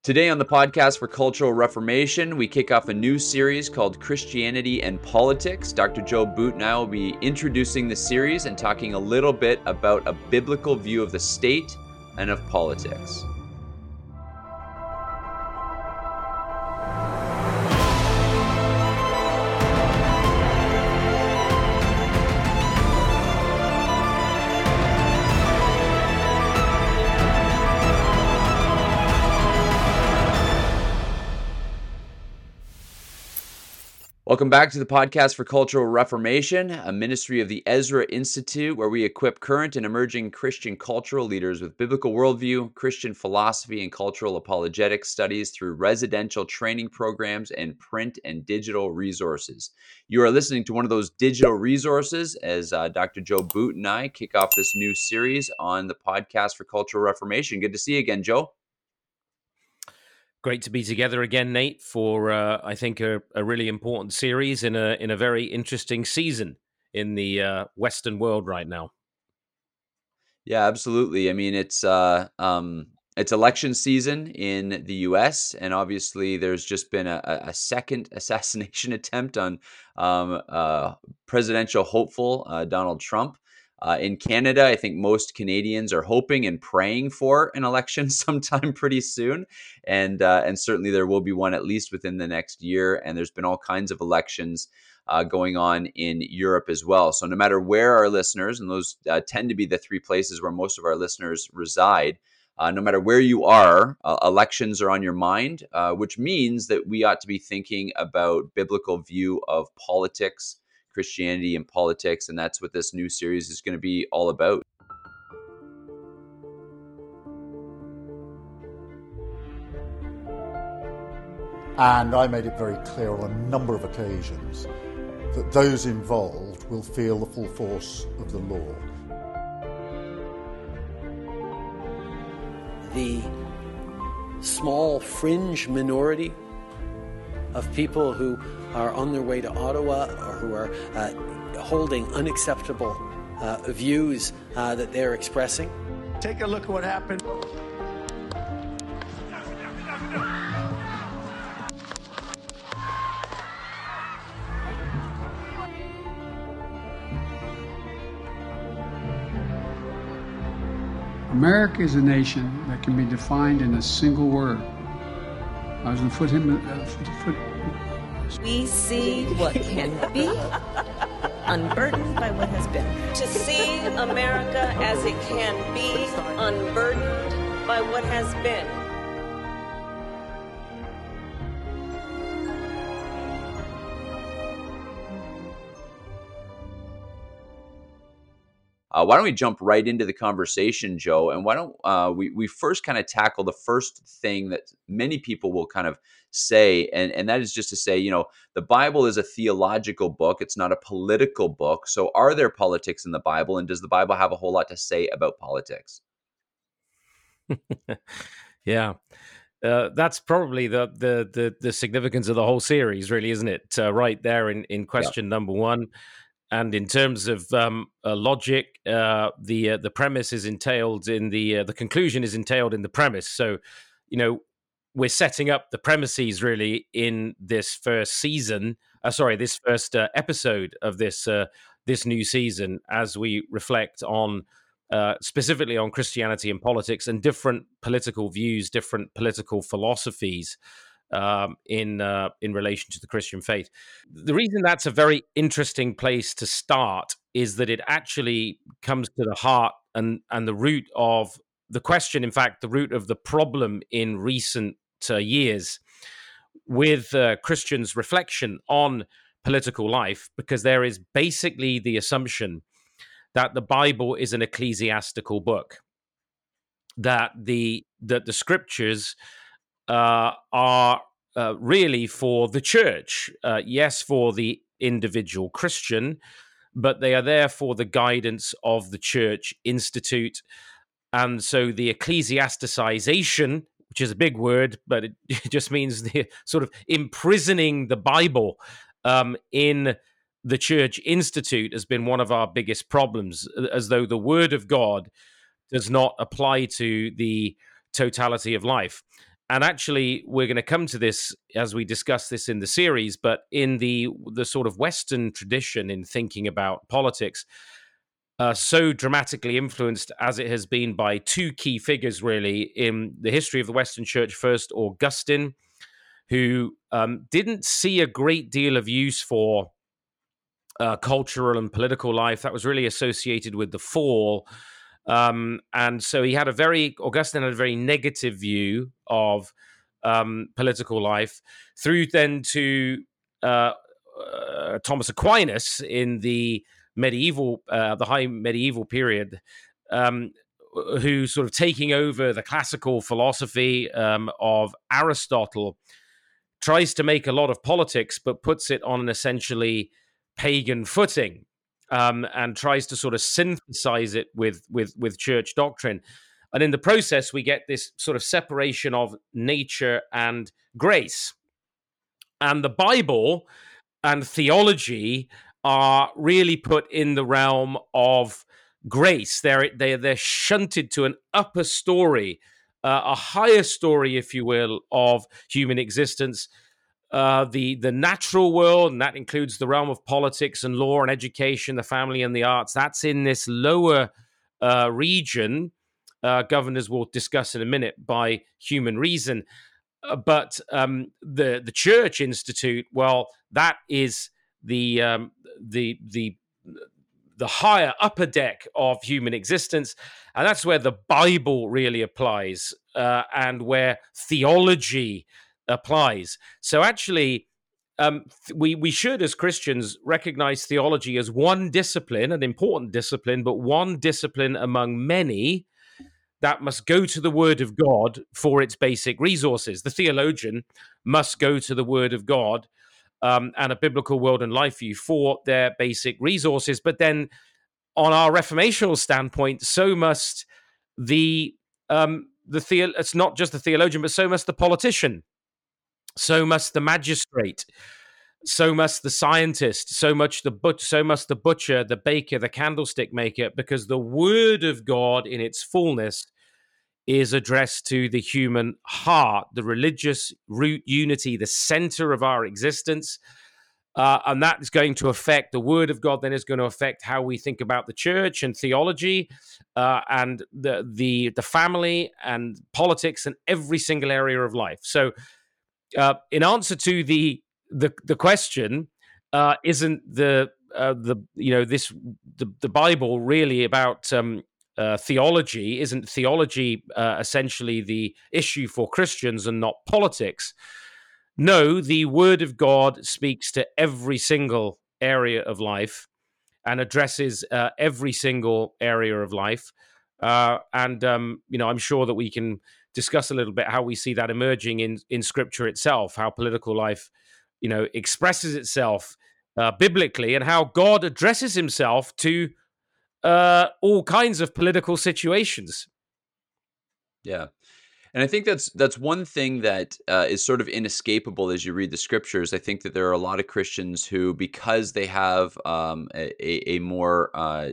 Today on the podcast for Cultural Reformation, we kick off a new series called Christianity and Politics. Dr. Joe Boot and I will be introducing the series and talking a little bit about a biblical view of the state and of politics. Welcome back to the podcast for Cultural Reformation, a ministry of the Ezra Institute, where we equip current and emerging Christian cultural leaders with biblical worldview, Christian philosophy, and cultural apologetics studies through residential training programs and print and digital resources. You are listening to one of those digital resources as Dr. Joe Boot and I kick off this new series on the podcast for Cultural Reformation. Good to see you again, Joe. Great to be together again, Nate, for I think a really important series in a very interesting season in the Western world right now. Yeah, absolutely. I mean, it's election season in the U.S., and obviously there's just been a second assassination attempt on presidential hopeful Donald Trump. In Canada, I think most Canadians are hoping and praying for an election sometime pretty soon, and certainly there will be one at least within the next year. And there's been all kinds of elections going on in Europe as well. So no matter where our listeners, and those tend to be the three places where most of our listeners reside, no matter where you are, elections are on your mind, which means that we ought to be thinking about biblical view of politics, Christianity and politics, and that's what this new series is going to be all about. And I made it very clear on a number of occasions that those involved will feel the full force of the law. The small fringe minority of people who are on their way to Ottawa or who are holding unacceptable views that they're expressing. Take a look at what happened. America is a nation that can be defined in a single word. I was going to put him. We see what can be, unburdened by what has been. To see America as it can be, unburdened by what has been. Why don't we jump right into the conversation, Joe? And why don't we first kind of tackle the first thing that many people will kind of say, and that is just to say, the Bible is a theological book. It's not a political book. So are there politics in the Bible? And does the Bible have a whole lot to say about politics? Yeah. That's probably the significance of the whole series, really, isn't it? Right there in question number one. And in terms of logic, the premise is entailed in the conclusion is entailed in the premise. So, we're setting up the premises really in this first season. This first episode of this new season, as we reflect on specifically on Christianity and politics and different political views, different political philosophies. In relation to the Christian faith. The reason that's a very interesting place to start is that it actually comes to the heart and the root of the question, in fact, the root of the problem in recent years with Christians' reflection on political life, because there is basically the assumption that the Bible is an ecclesiastical book, that the scriptures are really for the church. Yes, for the individual Christian, but they are there for the guidance of the Church Institute. And so the ecclesiasticization, which is a big word, but it just means the sort of imprisoning the Bible in the Church Institute has been one of our biggest problems, as though the Word of God does not apply to the totality of life. And actually, we're going to come to this as we discuss this in the series, but in the sort of Western tradition in thinking about politics, so dramatically influenced as it has been by two key figures, really, in the history of the Western Church. First, Augustine, who didn't see a great deal of use for cultural and political life. That was really associated with the fall. And so Augustine had a very negative view of political life, through then to Thomas Aquinas in the high medieval period, who sort of taking over the classical philosophy of Aristotle, tries to make a lot of politics, but puts it on an essentially pagan footing, and tries to sort of synthesize it with church doctrine. And in the process, we get this sort of separation of nature and grace. And the Bible and theology are really put in the realm of grace. They're shunted to an upper story, a higher story, if you will, of human existence. The natural world, and that includes the realm of politics and law and education, the family and the arts, that's in this lower region, governed, as we'll discuss in a minute, by human reason. But the Church Institute, well, that is the higher upper deck of human existence, and that's where the Bible really applies, and where theology applies. So actually, we should, as Christians, recognize theology as one discipline, an important discipline, but one discipline among many that must go to the Word of God for its basic resources. The theologian must go to the Word of God and a biblical world and life view for their basic resources. But then, on our reformational standpoint, so must it's not just the theologian, but so must the politician, so must the magistrate, so must the scientist, so must the butcher, the baker, the candlestick maker, because the Word of God in its fullness is addressed to the human heart, the religious root unity, the center of our existence. And that is going to affect the Word of God, then is going to affect how we think about the church and theology, and the family and politics and every single area of life. So in answer to the question, isn't the Bible really about theology? Isn't theology essentially the issue for Christians and not politics? No, the Word of God speaks to every single area of life and addresses every single area of life. And I'm sure that we can discuss a little bit how we see that emerging in Scripture itself, how political life, expresses itself biblically, and how God addresses himself to all kinds of political situations. Yeah. And I think that's one thing that is sort of inescapable as you read the scriptures. I think that there are a lot of Christians who, because they have a more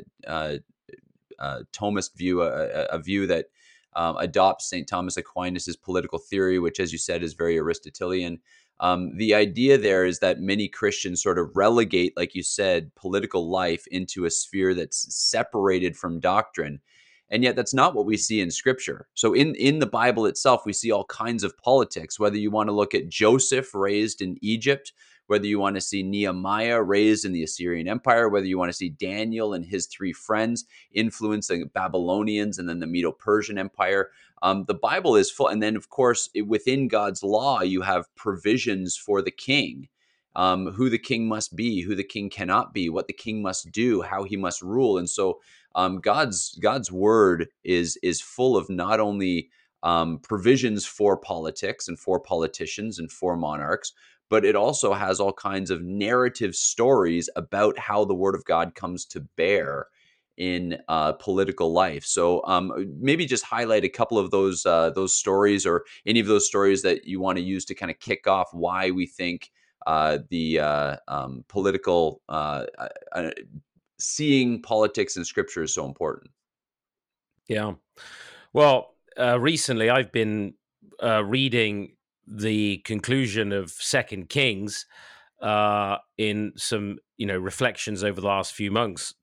Thomist view, a view that adopts St. Thomas Aquinas' political theory, which, as you said, is very Aristotelian. The idea there is that many Christians sort of relegate, like you said, political life into a sphere that's separated from doctrine. And yet that's not what we see in Scripture. So in the Bible itself, we see all kinds of politics, whether you want to look at Joseph raised in Egypt, whether you want to see Nehemiah raised in the Assyrian Empire, whether you want to see Daniel and his three friends influencing Babylonians and then the Medo-Persian Empire. The Bible is full. And then, of course, within God's law, you have provisions for the king, who the king must be, who the king cannot be, what the king must do, how he must rule. And so God's word is full of not only provisions for politics and for politicians and for monarchs, but it also has all kinds of narrative stories about how the word of God comes to bear in political life. So maybe just highlight a couple of those stories, or any of those stories that you want to use to kind of kick off why we think the political seeing politics in Scripture is so important. Yeah. Well, recently I've been reading the conclusion of Second Kings in some, reflections over the last few months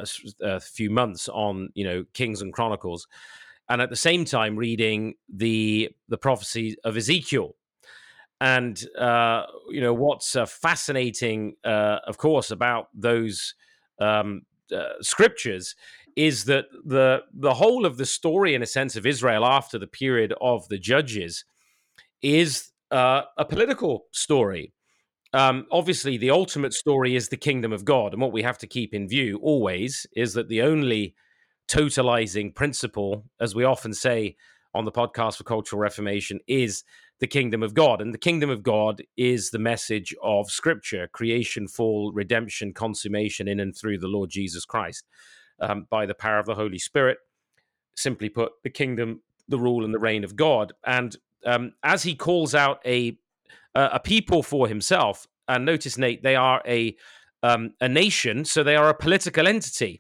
on, Kings and Chronicles, and at the same time reading the prophecy of Ezekiel. And what's fascinating, of course, about those scriptures is that the whole of the story, in a sense, of Israel after the period of the Judges is a political story. Obviously, the ultimate story is the kingdom of God. And what we have to keep in view always is that the only totalizing principle, as we often say on the podcast for Cultural Reformation, is the kingdom of God. And the kingdom of God is the message of Scripture: creation, fall, redemption, consummation in and through the Lord Jesus Christ, by the power of the Holy Spirit. Simply put, the kingdom, the rule, and the reign of God. And as he calls out a people for himself, and notice, Nate, they are a nation, so they are a political entity.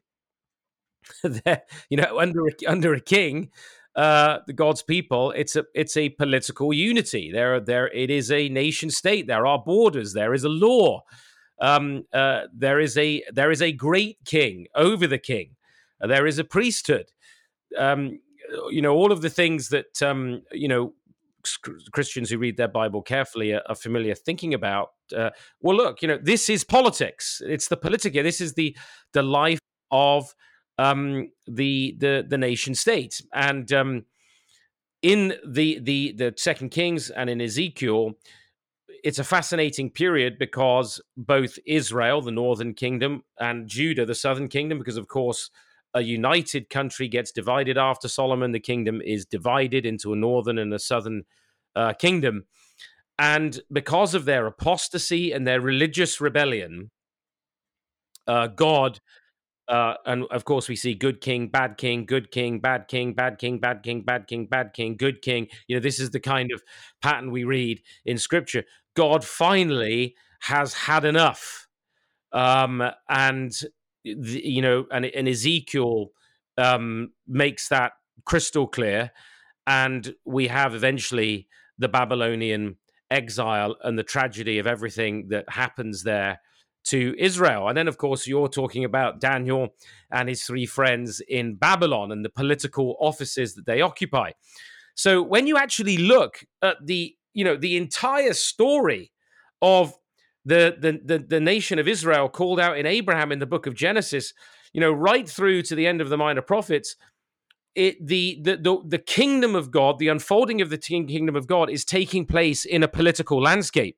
Under a king, the God's people, it's a political unity. It is a nation state. There are borders. There is a law. There is a great king over the king. There is a priesthood. All of the things that Christians who read their Bible carefully are familiar thinking about. Well, look, this is politics. It's the politica. This is the life of the nation state. And in the Second Kings and in Ezekiel, it's a fascinating period because both Israel, the northern kingdom, and Judah, the southern kingdom, because of course a united country gets divided after Solomon. The kingdom is divided into a northern and a southern kingdom. And because of their apostasy and their religious rebellion, God, and of course we see good king, bad king, good king, bad king, bad king, bad king, bad king, bad king, good king. This is the kind of pattern we read in Scripture. God finally has had enough. And Ezekiel makes that crystal clear. And we have eventually the Babylonian exile and the tragedy of everything that happens there to Israel. And then, of course, you're talking about Daniel and his three friends in Babylon and the political offices that they occupy. So when you actually look at the entire story of the nation of Israel called out in Abraham in the book of Genesis, right through to the end of the Minor Prophets, the kingdom of God, the unfolding of the kingdom of God, is taking place in a political landscape,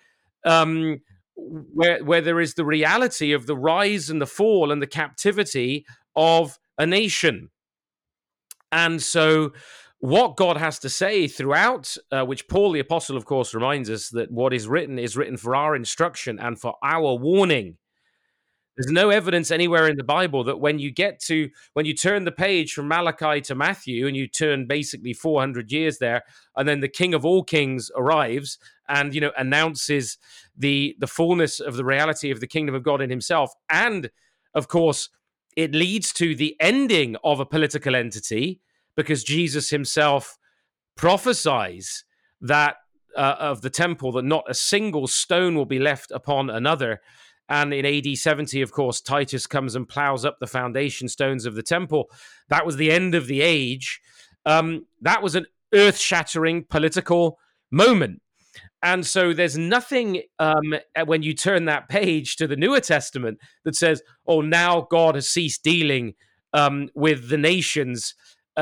where there is the reality of the rise and the fall and the captivity of a nation. And so what God has to say throughout, which Paul the Apostle, of course, reminds us that what is written for our instruction and for our warning. There's no evidence anywhere in the Bible that when you turn the page from Malachi to Matthew and you turn basically 400 years there, and then the King of all kings arrives and, announces the fullness of the reality of the kingdom of God in himself. And of course, it leads to the ending of a political entity, because Jesus himself prophesies that of the temple, that not a single stone will be left upon another. And in AD 70, of course, Titus comes and plows up the foundation stones of the temple. That was the end of the age. That was an earth-shattering political moment. And so there's nothing when you turn that page to the Newer Testament that says, oh, now God has ceased dealing with the nations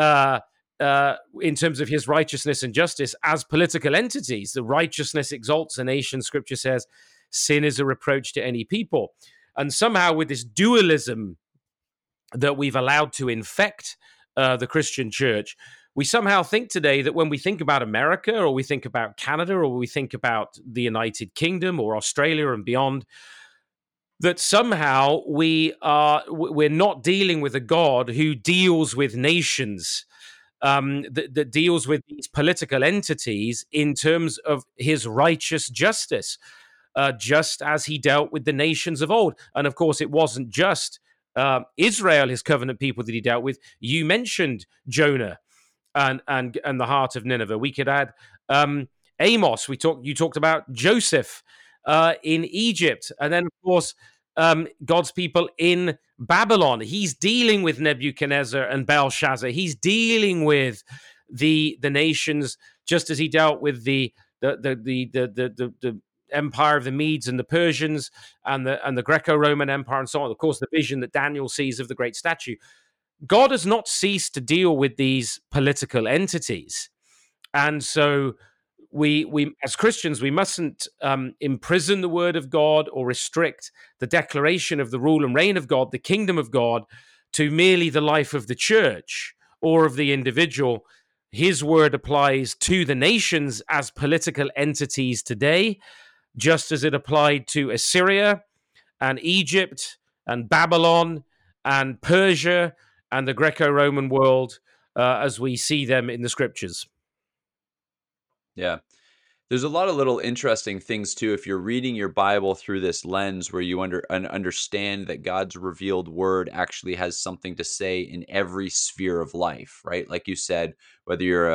in terms of his righteousness and justice as political entities. The righteousness exalts a nation, Scripture says. Sin is a reproach to any people. And somehow with this dualism that we've allowed to infect the Christian church, we somehow think today that when we think about America, or we think about Canada, or we think about the United Kingdom or Australia and beyond, that somehow we're not dealing with a God who deals with nations, that deals with these political entities in terms of his righteous justice, just as he dealt with the nations of old. And of course, it wasn't just Israel, his covenant people, that he dealt with. You mentioned Jonah. and the heart of Nineveh. We could add Amos. You talked about Joseph in Egypt, and then of course God's people in Babylon. He's dealing with Nebuchadnezzar and Belshazzar. He's dealing with the nations, just as he dealt with the empire of the Medes and the Persians and the Greco-Roman Empire and so on. Of course, the vision that Daniel sees of the great statue. God has not ceased to deal with these political entities, and so we as Christians, we mustn't imprison the word of God or restrict the declaration of the rule and reign of God, the kingdom of God, to merely the life of the church or of the individual. His word applies to the nations as political entities today, just as it applied to Assyria and Egypt and Babylon and Persia and the Greco-Roman world as we see them in the scriptures. Yeah. There's a lot of little interesting things too. If you're reading your Bible through this lens where you understand that God's revealed word actually has something to say in every sphere of life, right? Like you said, whether you're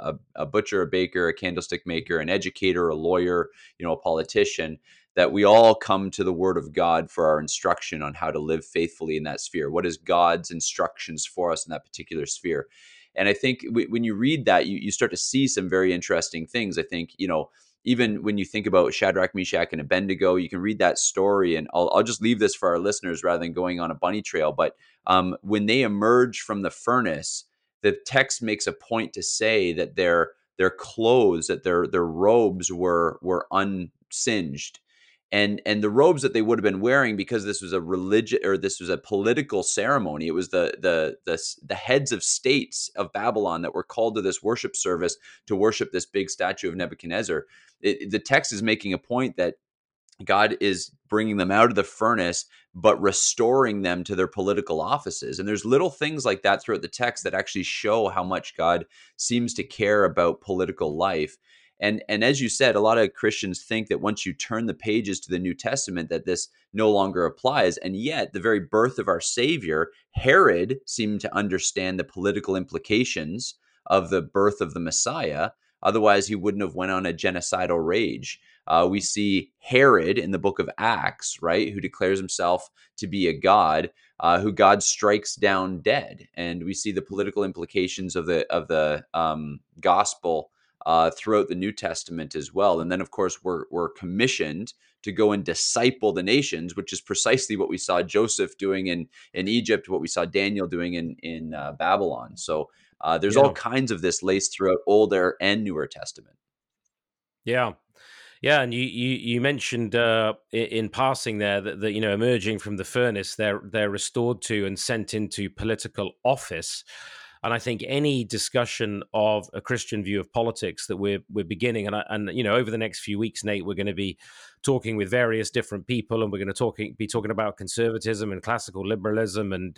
a butcher, a baker, a candlestick maker, an educator, a lawyer, a politician, that we all come to the word of God for our instruction on how to live faithfully in that sphere. What is God's instructions for us in that particular sphere? And I think when you read that, you start to see some very interesting things. I think, even when you think about Shadrach, Meshach, and Abednego, you can read that story. And I'll just leave this for our listeners rather than going on a bunny trail. But when they emerge from the furnace, the text makes a point to say that their clothes, that their robes were unsinged. And the robes that they would have been wearing, because this was a religious, or this was a political ceremony, it was the heads of states of Babylon that were called to this worship service to worship this big statue of Nebuchadnezzar. The text is making a point that God is bringing them out of the furnace, but restoring them to their political offices. And there's little things like that throughout the text that actually show how much God seems to care about political life. And as you said, a lot of Christians think that once you turn the pages to the New Testament, that this no longer applies. And yet, the very birth of our Savior, Herod seemed to understand the political implications of the birth of the Messiah. Otherwise, he wouldn't have went on a genocidal rage. We see Herod in the book of Acts, right, who declares himself to be a god, who God strikes down dead. And we see the political implications of the gospel throughout the New Testament as well. And then, of course, we're commissioned to go and disciple the nations, which is precisely what we saw Joseph doing in Egypt, what we saw Daniel doing in Babylon. So there's all kinds of this laced throughout Older and Newer Testament. Yeah. Yeah, and you mentioned in passing there that emerging from the furnace, they're restored to and sent into political office. And I think any discussion of a Christian view of politics that we're beginning, and over the next few weeks, Nate, we're going to be talking with various different people, and we're going to be talking about conservatism and classical liberalism and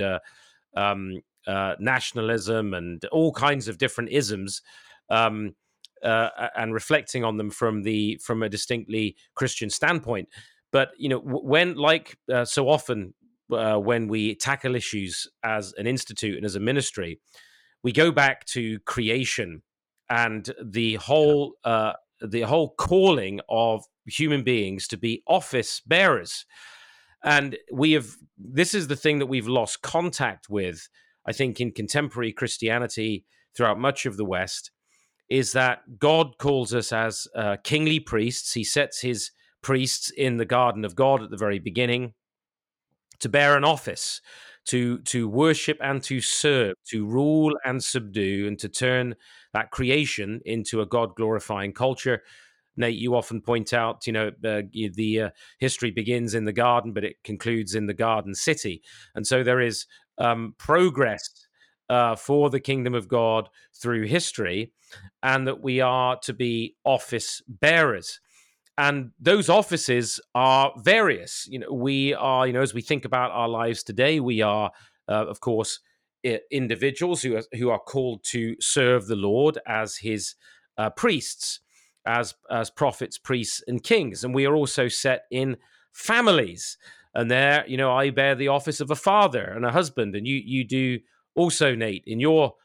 nationalism and all kinds of different isms, and reflecting on them from a distinctly Christian standpoint. But when, like so often, when we tackle issues as an institute and as a ministry, we go back to creation and the whole calling of human beings to be office bearers. And this is the thing that we've lost contact with, I think, in contemporary Christianity throughout much of the West, is that God calls us as kingly priests. He sets his priests in the garden of God at the very beginning to bear an office, to worship and to serve, to rule and subdue, and to turn that creation into a God-glorifying culture. Nate, you often point out, the history begins in the garden, but it concludes in the garden city. And so there is progress for the kingdom of God through history, and that we are to be office bearers. And those offices are various. We are, as we think about our lives today, we are, of course, individuals who are called to serve the Lord as his priests, as prophets, priests, and kings. And we are also set in families. And there, I bear the office of a father and a husband. And you do also, Nate, in your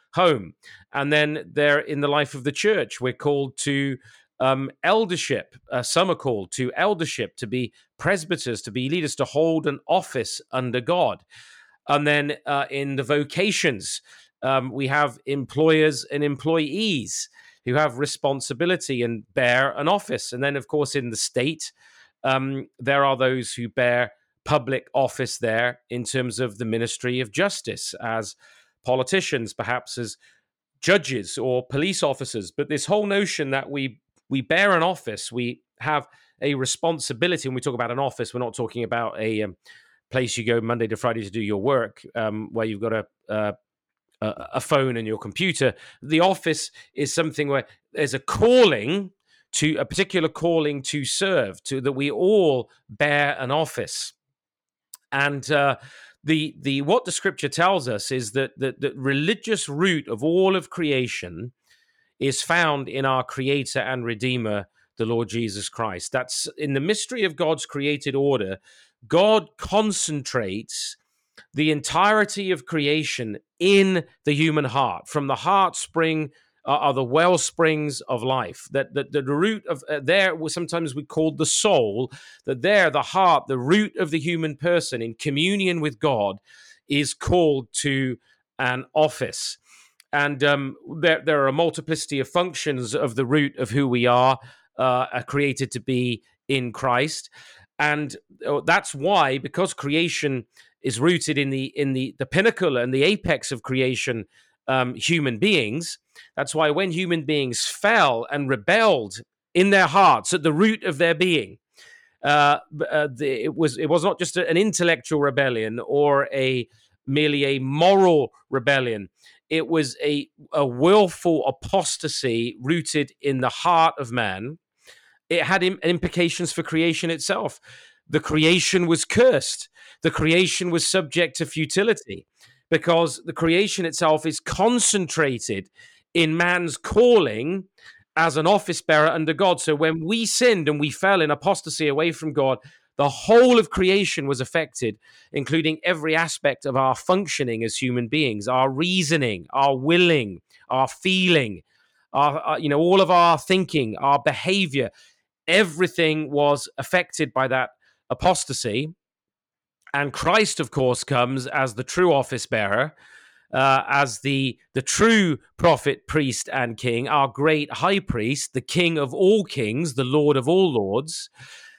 home. And then there in the life of the church, we're called to eldership. Some are called to eldership, to be presbyters, to be leaders, to hold an office under God. And then in the vocations, we have employers and employees who have responsibility and bear an office. And then, of course, in the state, there are those who bear public office there in terms of the ministry of justice, as politicians, perhaps as judges or police officers. But this whole notion that we bear an office, we have a responsibility. When we talk about an office, we're not talking about a place you go Monday to Friday to do your work, where you've got a phone and your computer. The office is something where there's a calling, to a particular calling to serve, to that we all bear an office. And the what the scripture tells us is that the religious root of all of creation is found in our creator and redeemer, the Lord Jesus Christ. That's in the mystery of God's created order. God concentrates the entirety of creation in the human heart. From the heart spring are the well springs of life. That the root of there, sometimes we call the soul, that there, the heart, the root of the human person in communion with God is called to an office. And there are a multiplicity of functions of the root of who we are created to be in Christ. And that's why, because creation is rooted in the pinnacle and the apex of creation, human beings. That's why when human beings fell and rebelled in their hearts at the root of their being, it was not just an intellectual rebellion or merely a moral rebellion. It was a willful apostasy rooted in the heart of man. It had implications for creation itself. The creation was cursed. The creation was subject to futility, because the creation itself is concentrated in man's calling as an office bearer under God. So when we sinned and we fell in apostasy away from God, the whole of creation was affected, including every aspect of our functioning as human beings, our reasoning, our willing, our feeling, all of our thinking, our behavior. Everything was affected by that apostasy. And Christ, of course, comes as the true office bearer, as the true prophet, priest, and king, our great high priest, the King of all kings, the Lord of all lords.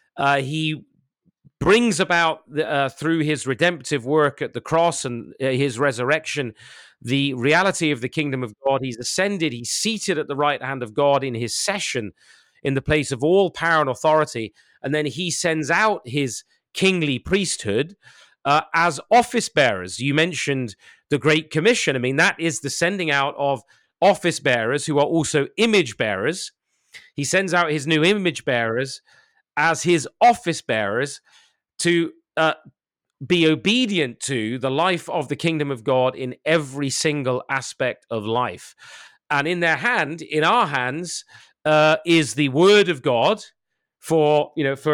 He brings about, through his redemptive work at the cross and his resurrection, the reality of the kingdom of God. He's ascended, he's seated at the right hand of God in his session, in the place of all power and authority. And then he sends out his kingly priesthood as office bearers. You mentioned the Great Commission. I mean, that is the sending out of office bearers who are also image bearers. He sends out his new image bearers as his office bearers to be obedient to the life of the kingdom of God in every single aspect of life. And in their hand, in our hands, is the word of God for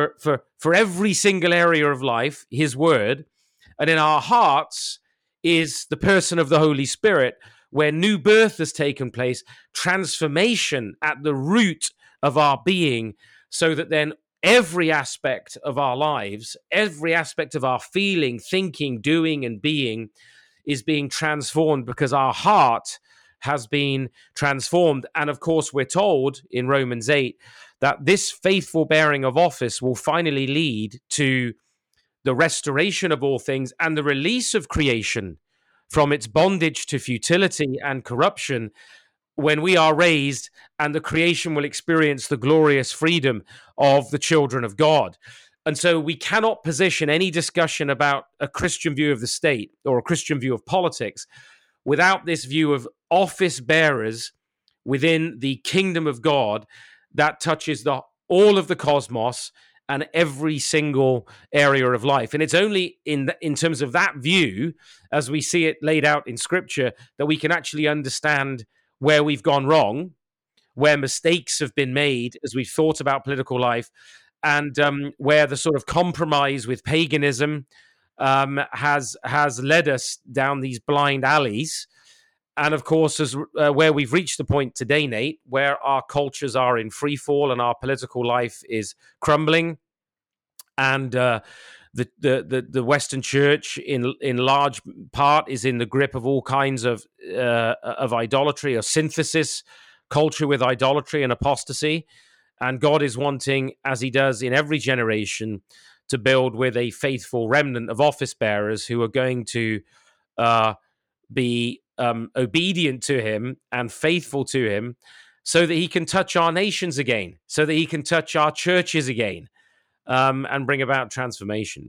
every single area of life, his word. And in our hearts is the person of the Holy Spirit, where new birth has taken place, transformation at the root of our being, so that then every aspect of our lives, every aspect of our feeling, thinking, doing, and being is being transformed, because our heart has been transformed. And of course, we're told in Romans 8 that this faithful bearing of office will finally lead to the restoration of all things and the release of creation from its bondage to futility and corruption, when we are raised and the creation will experience the glorious freedom of the children of God. And so we cannot position any discussion about a Christian view of the state or a Christian view of politics without this view of office bearers within the kingdom of God that touches all of the cosmos and every single area of life. And it's only in terms of that view, as we see it laid out in Scripture, that we can actually understand where we've gone wrong, where mistakes have been made as we've thought about political life, and where the sort of compromise with paganism has led us down these blind alleys. And of course, as where we've reached the point today, Nate, where our cultures are in free fall and our political life is crumbling, and the Western Church, in large part, is in the grip of all kinds of idolatry or synthesis culture with idolatry and apostasy. And God is wanting, as He does in every generation, to build with a faithful remnant of office bearers who are going to be obedient to Him and faithful to Him, so that He can touch our nations again, so that He can touch our churches again, and bring about transformation.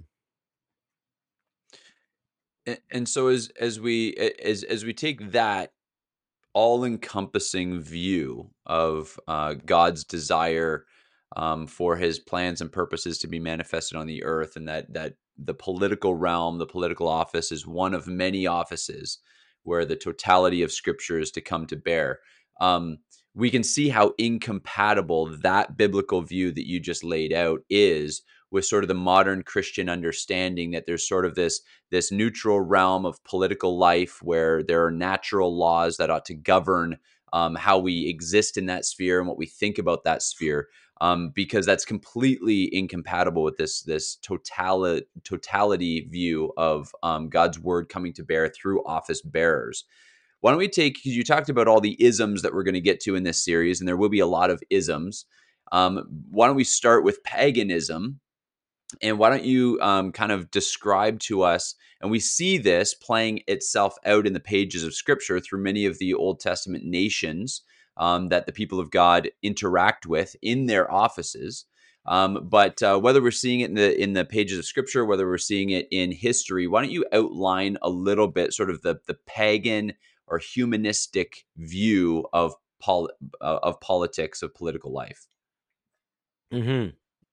And so as we take that all-encompassing view of God's desire for His plans and purposes to be manifested on the earth, and that the political realm, the political office, is one of many offices where the totality of Scripture is to come to bear. We can see how incompatible that biblical view that you just laid out is with sort of the modern Christian understanding that there's sort of this neutral realm of political life where there are natural laws that ought to govern how we exist in that sphere and what we think about that sphere, because that's completely incompatible with this totality view of God's word coming to bear through office bearers. Why don't we take, because you talked about all the isms that we're going to get to in this series, and there will be a lot of isms. Why don't we start with paganism? And why don't you kind of describe to us, and we see this playing itself out in the pages of Scripture through many of the Old Testament nations that the people of God interact with in their offices. But whether we're seeing it in the pages of Scripture, whether we're seeing it in history, why don't you outline a little bit sort of the pagan or humanistic view of politics, of political life? Mm-hmm.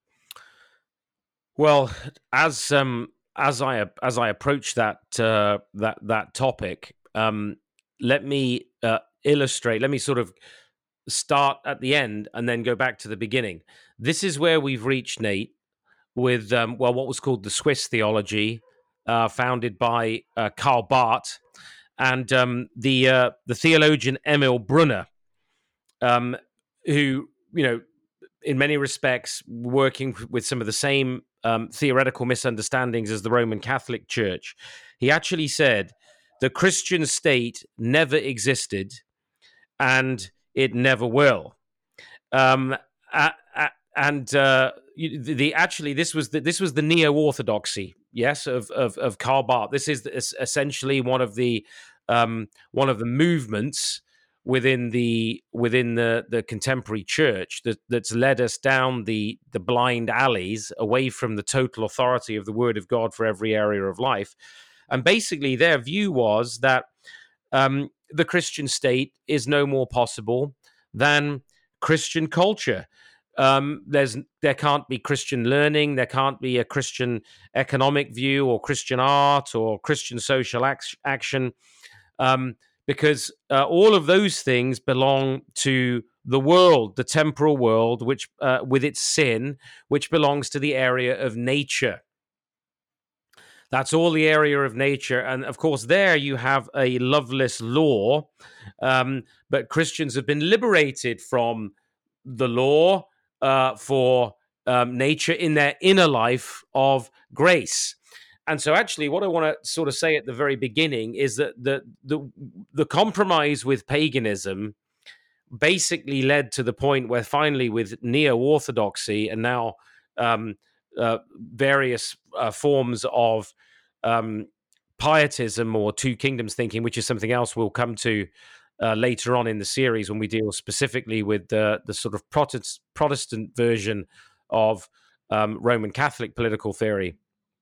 Well, as I approach that topic, let me illustrate. Let me sort of start at the end and then go back to the beginning. This is where we've reached, Nate, with what was called the Swiss theology, founded by Karl Barth and the theologian Emil Brunner, who, in many respects, working with some of the same theoretical misunderstandings as the Roman Catholic Church. He actually said the Christian state never existed and it never will. This was the neo-orthodoxy, yes, of Karl Barth. This is essentially one of the movements within the contemporary church that's led us down the blind alleys away from the total authority of the Word of God for every area of life. And basically their view was that the Christian state is no more possible than Christian culture. There can't be Christian learning, there can't be a Christian economic view or Christian art or Christian social action, because all of those things belong to the world, the temporal world, which with its sin, which belongs to the area of nature. That's all the area of nature. And of course, there you have a loveless law, but Christians have been liberated from the law for nature in their inner life of grace. And so actually what I want to sort of say at the very beginning is that the compromise with paganism basically led to the point where finally with neo-orthodoxy and now various forms of pietism or two kingdoms thinking, which is something else we'll come to later on in the series when we deal specifically with the sort of Protestant version of Roman Catholic political theory,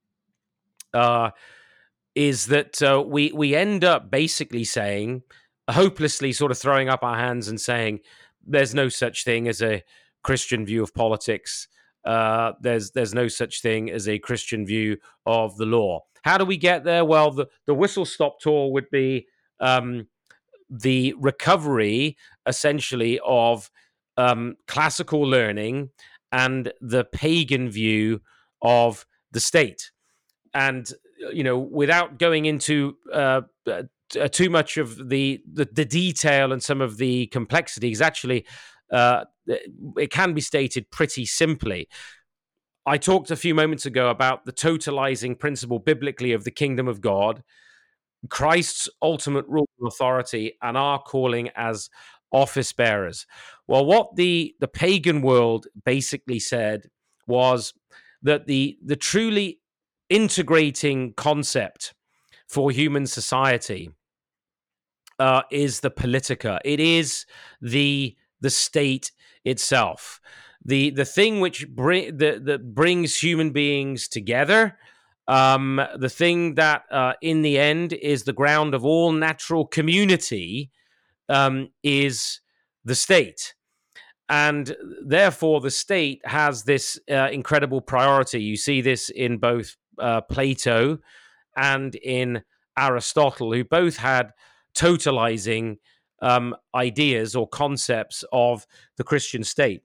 is that we end up basically saying, hopelessly sort of throwing up our hands and saying, there's no such thing as a Christian view of politics. There's no such thing as a Christian view of the law. How do we get there? Well, the whistle-stop tour would be the recovery, essentially, of classical learning and the pagan view of the state. And, without going into too much of the detail and some of the complexity, because actually it can be stated pretty simply. I talked a few moments ago about the totalizing principle biblically of the kingdom of God, Christ's ultimate rule and authority, and our calling as office bearers. Well, what the pagan world basically said was that the truly integrating concept for human society is the politica. It is the state itself, the thing which that brings human beings together. The thing that, in the end, is the ground of all natural community, is the state. And therefore, the state has this incredible priority. You see this in both Plato and in Aristotle, who both had totalizing ideas or concepts of the Christian state.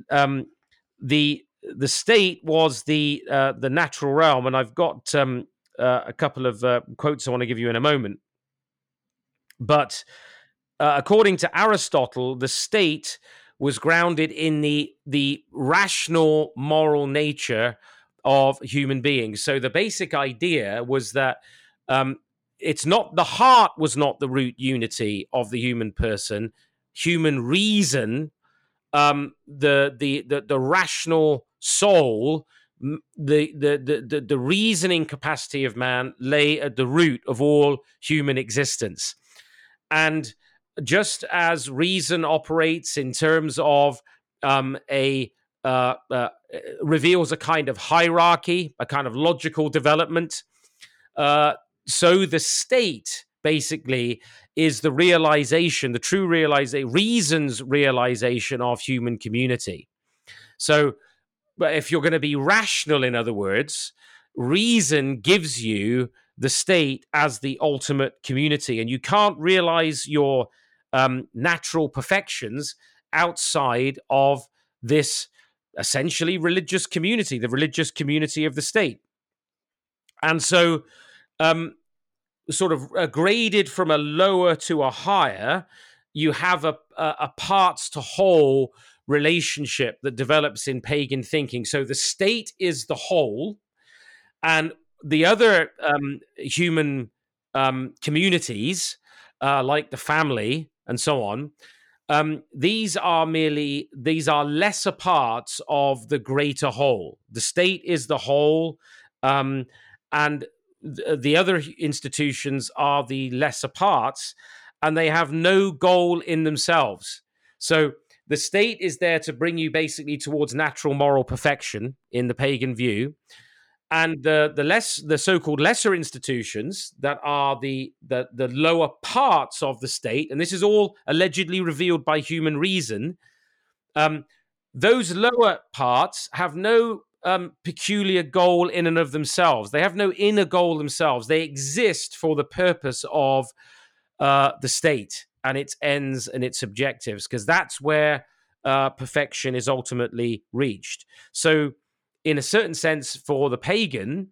The state was the natural realm, and I've got a couple of quotes I want to give you in a moment. But according to Aristotle, the state was grounded in the rational moral nature of human beings. So the basic idea was that it's not, the heart was not the root unity of the human person. Human reason, the rational soul, the reasoning capacity of man lay at the root of all human existence. And just as reason operates in terms of reveals a kind of hierarchy, a kind of logical development, so the state basically is the realization, the true realization, reason's realization of human community. So, but if you're going to be rational, in other words, reason gives you the state as the ultimate community, and you can't realize your natural perfections outside of this essentially religious community, the religious community of the state. And so, sort of graded from a lower to a higher, you have a parts to whole relationship that develops in pagan thinking. So the state is the whole, and the other human communities, like the family and so on, these are lesser parts of the greater whole. The state is the whole, and the other institutions are the lesser parts, and they have no goal in themselves. So the state is there to bring you basically towards natural moral perfection in the pagan view. And the so-called lesser institutions that are the lower parts of the state, and this is all allegedly revealed by human reason, those lower parts have no peculiar goal in and of themselves. They have no inner goal themselves. They exist for the purpose of the state and its ends and its objectives, because that's where perfection is ultimately reached. So, in a certain sense, for the pagan,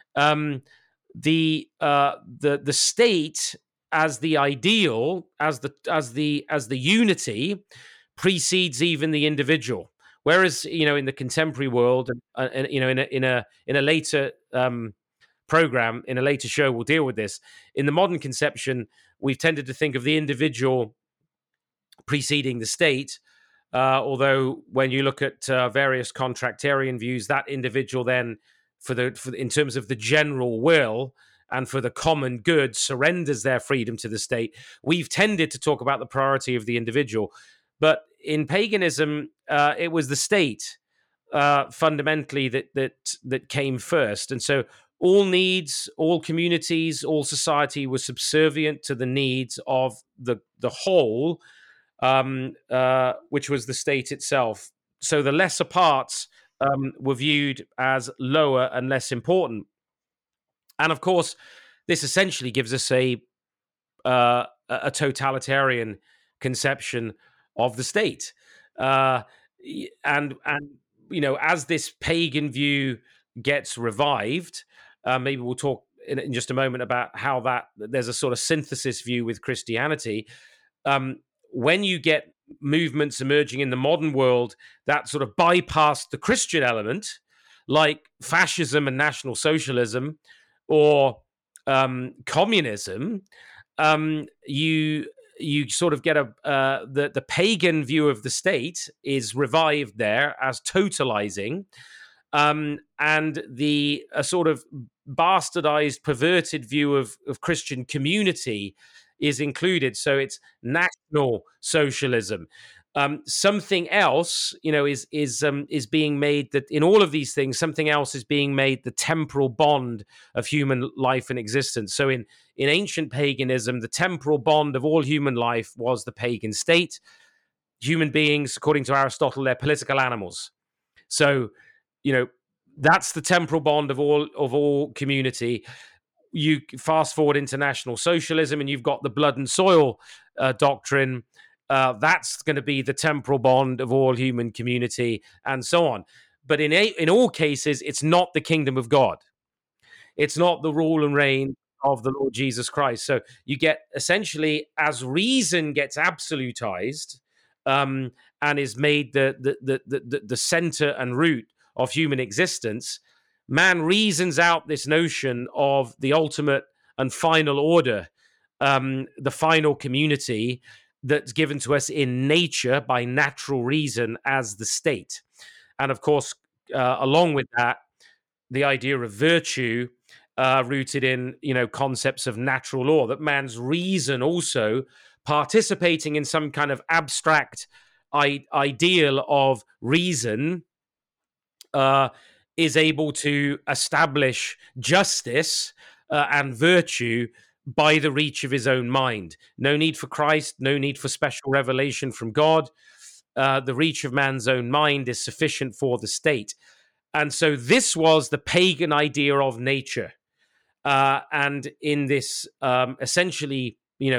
the state as the ideal, as the unity, precedes even the individual. Whereas, in the contemporary world, and in a later program, in a later show, we'll deal with this. In the modern conception, we've tended to think of the individual preceding the state. Although when you look at various contractarian views, that individual then, in terms of the general will and for the common good, surrenders their freedom to the state. We've tended to talk about the priority of the individual, but in paganism, it was the state fundamentally that came first, and so all needs, all communities, all society was subservient to the needs of the whole. Which was the state itself. So the lesser parts were viewed as lower and less important. And of course, this essentially gives us a totalitarian conception of the state. And as this pagan view gets revived, maybe we'll talk in just a moment about how that there's a sort of synthesis view with Christianity. When you get movements emerging in the modern world that sort of bypass the Christian element, like fascism and National Socialism or communism, you sort of get the pagan view of the state is revived there as totalizing, and the sort of bastardized, perverted view of Christian community is included. So it's National Socialism. Something else, is being made, that in all of these things, something else is being made the temporal bond of human life and existence. So in ancient paganism, the temporal bond of all human life was the pagan state. Human beings, according to Aristotle, they're political animals. So, that's the temporal bond of all community. You fast forward into National Socialism, and you've got the blood and soil doctrine. That's going to be the temporal bond of all human community, and so on. But in all cases, it's not the kingdom of God. It's not the rule and reign of the Lord Jesus Christ. So you get essentially, as reason gets absolutized and is made the center and root of human existence, man reasons out this notion of the ultimate and final order, the final community that's given to us in nature by natural reason as the state. And of course, along with that, the idea of virtue rooted in, concepts of natural law, that man's reason also participating in some kind of abstract ideal of reason is able to establish justice and virtue by the reach of his own mind. No need for Christ, no need for special revelation from God. The reach of man's own mind is sufficient for the state. And so this was the pagan idea of nature. And in this essentially,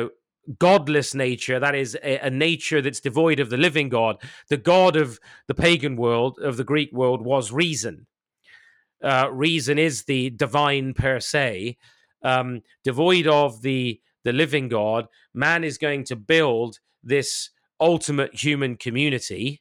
godless nature, that is a nature that's devoid of the living God, the God of the pagan world, of the Greek world, was reason. Reason is the divine per se. Devoid of the living God, man is going to build this ultimate human community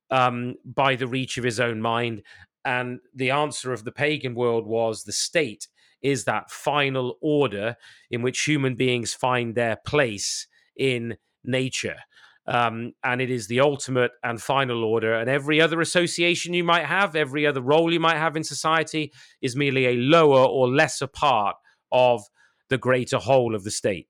by the reach of his own mind. And the answer of the pagan world was the state is that final order in which human beings find their place in nature. And it is the ultimate and final order. And every other association you might have, every other role you might have in society is merely a lower or lesser part of the greater whole of the state.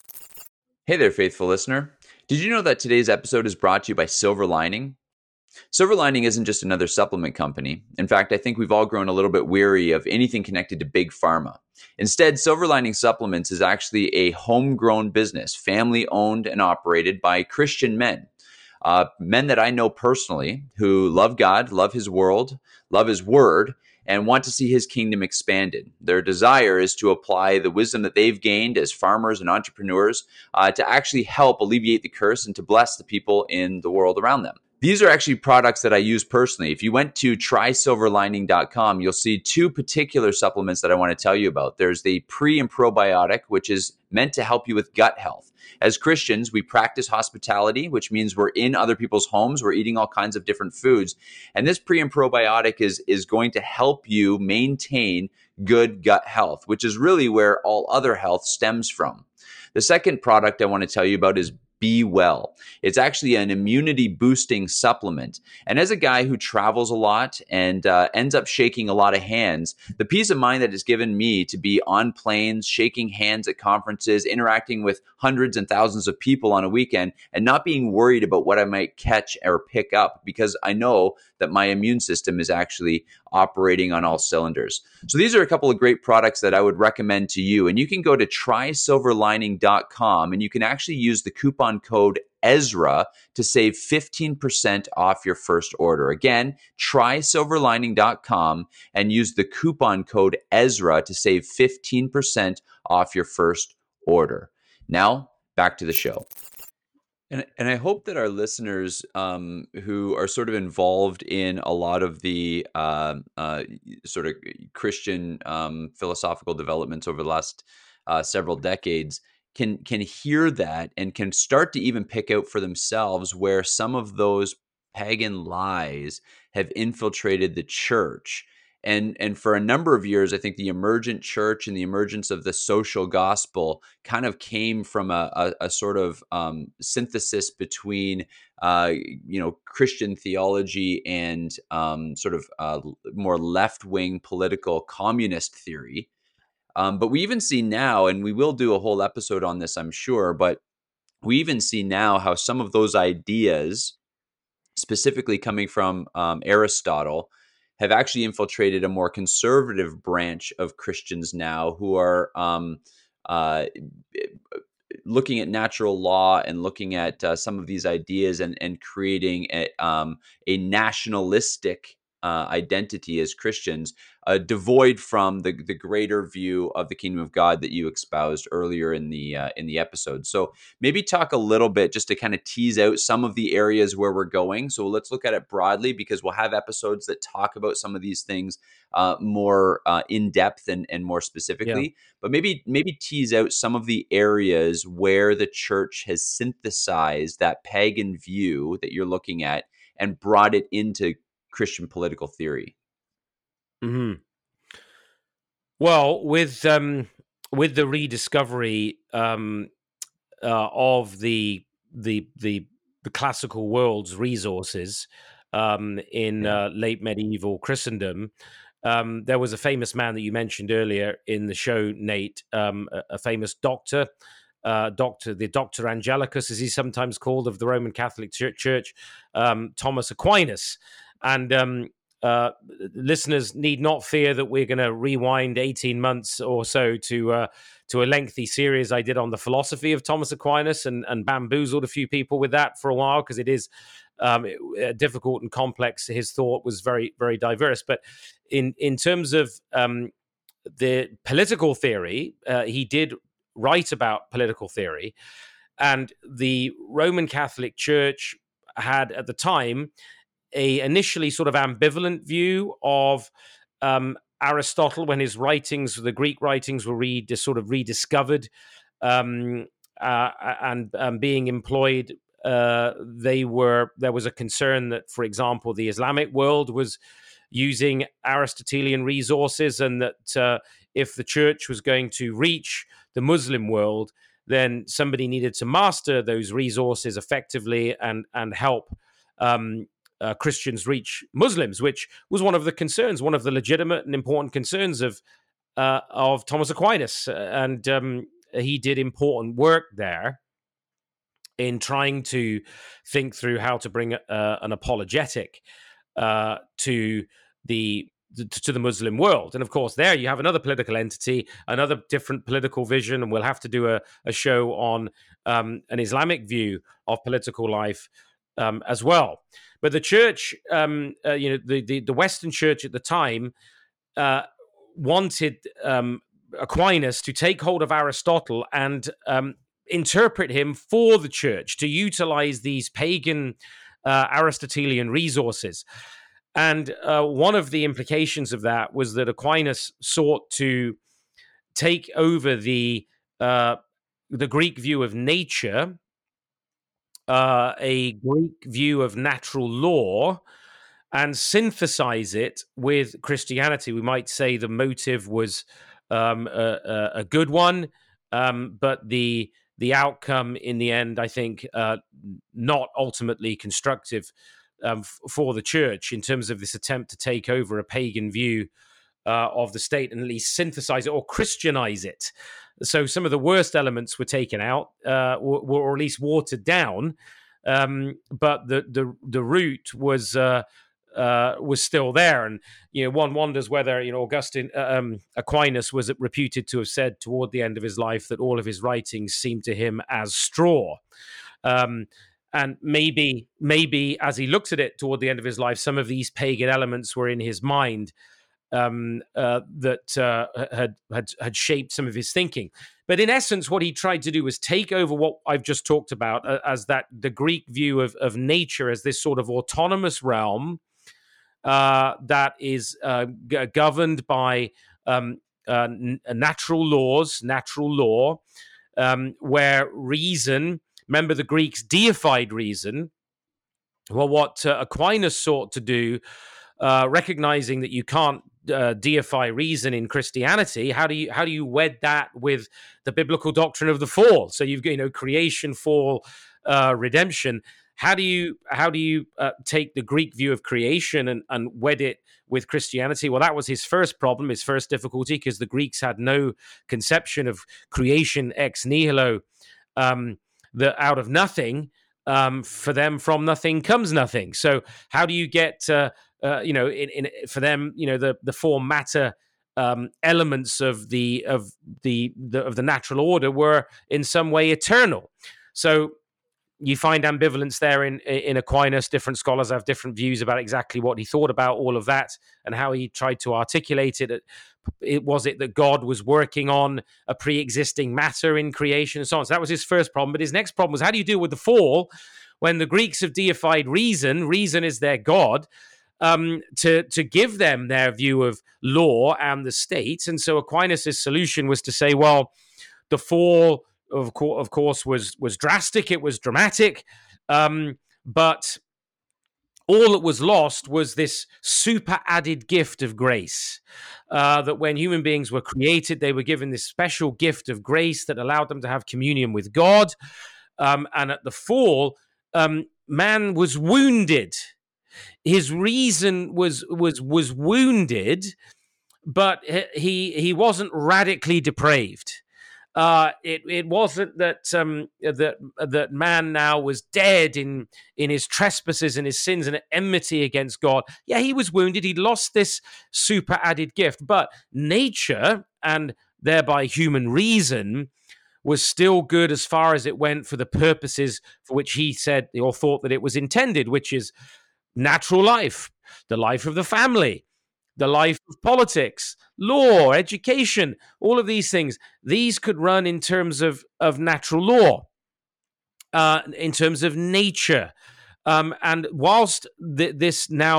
Hey there, faithful listener. Did you know that today's episode is brought to you by Silver Lining? Silver Lining isn't just another supplement company. In fact, I think we've all grown a little bit weary of anything connected to big pharma. Instead, Silver Lining Supplements is actually a homegrown business, family-owned and operated by Christian men. Men that I know personally who love God, love His world, love His word, and want to see His kingdom expanded. Their desire is to apply the wisdom that they've gained as farmers and entrepreneurs to actually help alleviate the curse and to bless the people in the world around them. These are actually products that I use personally. If you went to trysilverlining.com, you'll see two particular supplements that I want to tell you about. There's the pre and probiotic, which is meant to help you with gut health. As Christians, we practice hospitality, which means we're in other people's homes. We're eating all kinds of different foods. And this pre and probiotic is going to help you maintain good gut health, which is really where all other health stems from. The second product I want to tell you about is Be Well. It's actually an immunity boosting supplement. And as a guy who travels a lot and ends up shaking a lot of hands, the peace of mind that has given me to be on planes, shaking hands at conferences, interacting with hundreds and thousands of people on a weekend, and not being worried about what I might catch or pick up because I know that my immune system is actually operating on all cylinders. So these are a couple of great products that I would recommend to you. And you can go to trysilverlining.com and you can actually use the coupon code Ezra to save 15% off your first order. Again, trysilverlining.com and use the coupon code Ezra to save 15% off your first order. Now, back to the show. And I hope that our listeners, who are sort of involved in a lot of the sort of Christian philosophical developments over the last several decades, can hear that and can start to even pick out for themselves where some of those pagan lies have infiltrated the church. And for a number of years, I think the emergent church and the emergence of the social gospel kind of came from a sort of synthesis between Christian theology and sort of more left wing political communist theory. But we even see now, and we will do a whole episode on this, I'm sure, but we even see now how some of those ideas, specifically coming from Aristotle, have actually infiltrated a more conservative branch of Christians now who are uh, looking at natural law and looking at some of these ideas and creating a nationalistic identity as Christians, devoid from the greater view of the kingdom of God that you espoused earlier in the episode. So maybe talk a little bit just to kind of tease out some of the areas where we're going. So let's look at it broadly, because we'll have episodes that talk about some of these things more in depth and more Yeah. specifically. But maybe tease out some of the areas where the church has synthesized that pagan view that you're looking at and brought it into Christian political theory. Hmm. Well, with the rediscovery of the classical world's resources in Yeah. late medieval Christendom, there was a famous man that you mentioned earlier in the show, Nate, a famous doctor, the Doctor Angelicus, as he's sometimes called, of the Roman Catholic Church, Thomas Aquinas. And listeners need not fear that we're going to rewind 18 months or so to a lengthy series I did on the philosophy of Thomas Aquinas and bamboozled a few people with that for a while, because it is difficult and complex. His thought was very, very diverse. But in terms of the political theory, he did write about political theory. And the Roman Catholic Church had at the time a initially sort of ambivalent view of Aristotle when his writings, the Greek writings, were sort of rediscovered and being employed. There was a concern that, for example, the Islamic world was using Aristotelian resources, and that if the church was going to reach the Muslim world, then somebody needed to master those resources effectively and help Christians reach Muslims, which was one of the legitimate and important concerns of Thomas Aquinas, and he did important work there in trying to think through how to bring an apologetic to the Muslim world. And of course, there you have another political entity, another different political vision, and we'll have to do a show on an Islamic view of political life as well. But the church, the Western church at the time wanted Aquinas to take hold of Aristotle and interpret him for the church, to utilize these pagan Aristotelian resources. And one of the implications of that was that Aquinas sought to take over the Greek view of nature, a Greek view of natural law, and synthesize it with Christianity. We might say the motive was a good one, but the outcome in the end, I think, not ultimately constructive for the church in terms of this attempt to take over a pagan view of the state and at least synthesize it or Christianize it. So some of the worst elements were taken out, or at least watered down, but the root was still there. And one wonders whether Augustine Aquinas was reputed to have said toward the end of his life that all of his writings seemed to him as straw. And maybe as he looked at it toward the end of his life, some of these pagan elements were in his mind had shaped some of his thinking. But in essence, what he tried to do was take over what I've just talked about as the Greek view of nature as this sort of autonomous realm that is governed by natural laws, natural law, where reason, remember the Greeks deified reason. Well, what Aquinas sought to do, recognizing that you can't deify reason in Christianity, how do you wed that with the biblical doctrine of the fall? So you've got creation, fall, redemption. How do you take the Greek view of creation and wed it with Christianity? Well, that was his first problem, his first difficulty, because the Greeks had no conception of creation ex nihilo, that out of nothing. For them, from nothing comes nothing. So how do you get, for them, the form matter elements of the natural order were in some way eternal. So you find ambivalence there in Aquinas. Different scholars have different views about exactly what he thought about all of that and how he tried to articulate it. Was it that God was working on a pre-existing matter in creation and so on? So that was his first problem. But his next problem was, how do you deal with the fall when the Greeks have deified reason? Reason is their God. To give them their view of law and the state. And so Aquinas' solution was to say, well, the fall, of course, was drastic. It was dramatic. But all that was lost was this super added gift of grace, that when human beings were created, they were given this special gift of grace that allowed them to have communion with God. And at the fall, man was wounded. His reason was wounded, but he wasn't radically depraved. It wasn't that that man now was dead in his trespasses and his sins and enmity against God. Yeah, he was wounded. He'd lost this super added gift, but nature and thereby human reason was still good as far as it went for the purposes for which he said or thought that it was intended, which is natural life, the life of the family, the life of politics, law, education, all of these things. These could run in terms of natural law, in terms of nature. And whilst this now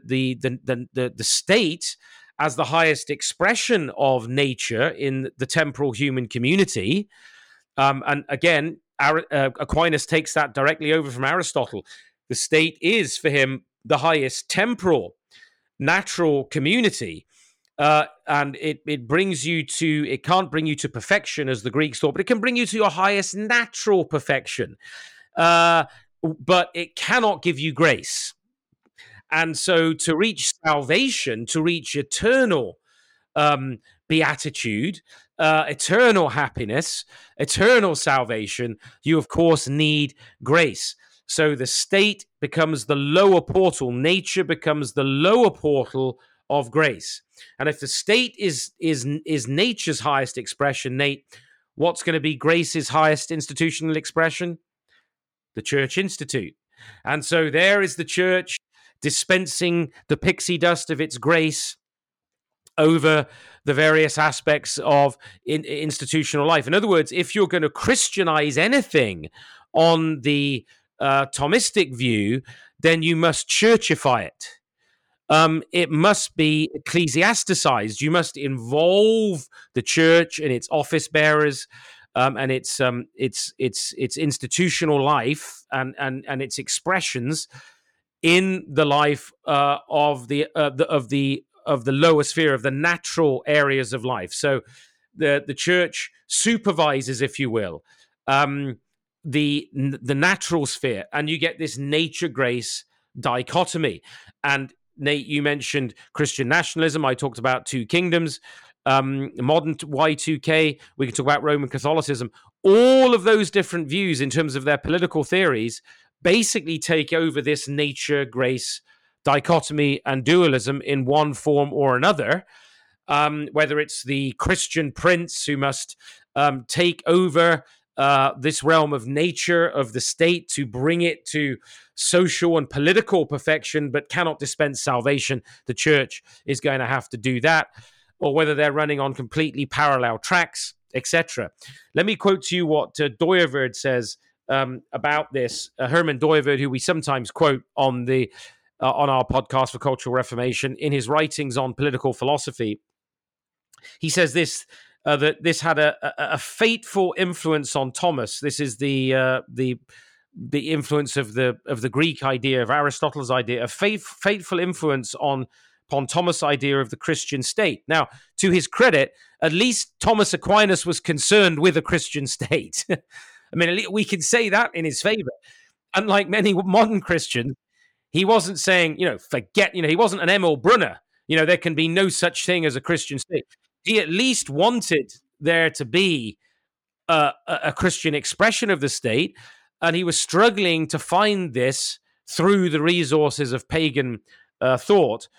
the state as the highest expression of nature in the temporal human community, and again, Aquinas takes that directly over from Aristotle. The state is, for him, the highest temporal, natural community. And it brings you to, it can't bring you to perfection as the Greeks thought, but it can bring you to your highest natural perfection. But it cannot give you grace. And so to reach salvation, to reach eternal beatitude, eternal happiness, eternal salvation, you of course need grace. So the state becomes the lower portal. Nature becomes the lower portal of grace. And if the state is nature's highest expression, Nate, what's going to be grace's highest institutional expression? The Church Institute. And so there is the church dispensing the pixie dust of its grace over the various aspects of institutional life. In other words, if you're going to Christianize anything on the Thomistic view, then you must churchify it. It must be ecclesiasticized. You must involve the church and its office bearers, and its institutional life and its expressions in the life of the lower sphere, of the natural areas of life. So the church supervises, if you will, the natural sphere, and you get this nature grace dichotomy. And Nate, you mentioned Christian nationalism. I talked about two kingdoms, modern Y2K. We can talk about Roman Catholicism. All of those different views in terms of their political theories basically take over this nature grace dichotomy and dualism in one form or another. Whether it's the Christian prince who must take over this realm of nature, of the state, to bring it to social and political perfection, but cannot dispense salvation. The church is going to have to do that, or whether they're running on completely parallel tracks, etc. Let me quote to you what Dooyeweerd says about this. Herman Dooyeweerd, who we sometimes quote on our podcast for Cultural Reformation, in his writings on political philosophy, he says this. That this had a fateful influence on Thomas. This is the influence of the Greek idea, of Aristotle's idea, a fateful influence upon Thomas' idea of the Christian state. Now, to his credit, at least Thomas Aquinas was concerned with a Christian state. I mean, we can say that in his favor. Unlike many modern Christians, he wasn't saying, forget, he wasn't an Emil Brunner. There can be no such thing as a Christian state. He at least wanted there to be a Christian expression of the state, and he was struggling to find this through the resources of pagan thought.